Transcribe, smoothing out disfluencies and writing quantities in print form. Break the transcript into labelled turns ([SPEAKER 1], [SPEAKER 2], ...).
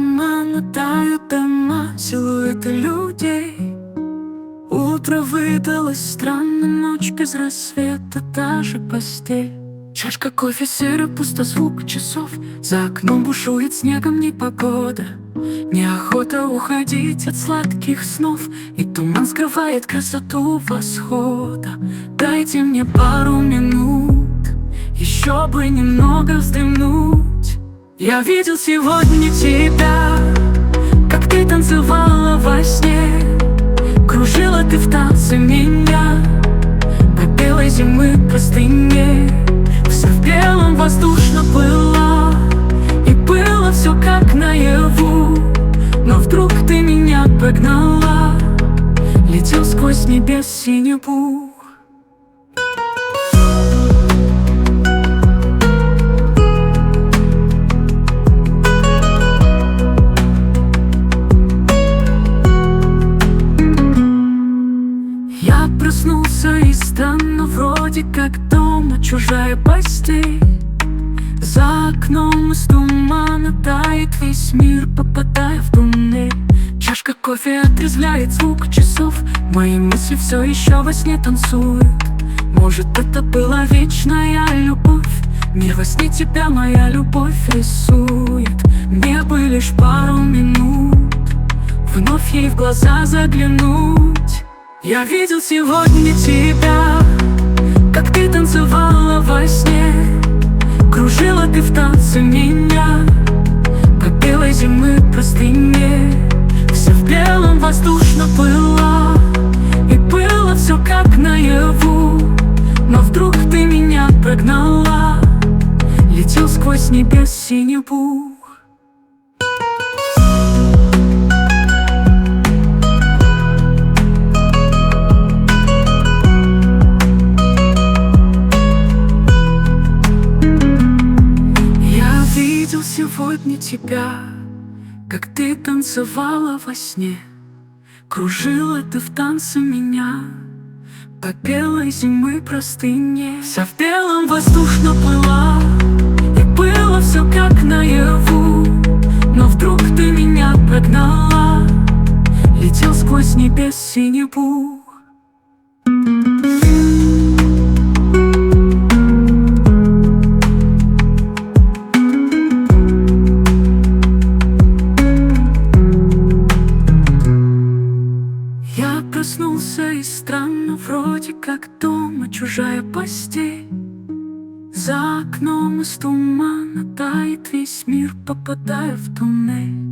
[SPEAKER 1] тумана тают дома, силуэты людей. Утро выдалось странно, ночь без рассвета, та же постель. Чашка кофе, серый пустозвук часов. За окном бушует снегом непогода. Неохота уходить от сладких снов, и туман скрывает красоту восхода. Дайте мне пару минут, еще бы немного вздремнуть. Я видел сегодня тебя, как ты танцевала во сне. Кружила ты в танце меня по белой зимы простыне. Все в белом воздушно было, и было все как наяву. Но вдруг ты меня погнала, летел сквозь небес синеву. Я проснулся и странно, вроде как дома, чужая постель. За окном из тумана тает весь мир, попадая в туннель. Чашка кофе отрезвляет звук часов. Мои мысли все еще во сне танцуют. Может, это была вечная любовь. Мир во сне тебя моя любовь рисует. Мне бы лишь пару минут вновь ей в глаза заглянуть. Я видел сегодня тебя, как ты танцевала во сне. Кружила ты в танце меня по белой зимы простыне. Все в белом воздушно было, и было все как наяву. Но вдруг ты меня прогнала, летел сквозь небес синеву. Сегодня тебя, как ты танцевала во сне. Кружила ты в танце меня по белой зимы простыне. Вся в белом воздушно была, и было все как наяву. Но вдруг ты меня прогнала, летел сквозь небес синеву. Проснулся и странно, вроде как дома, чужая постель. За окном из тумана тает весь мир, попадая в туннель.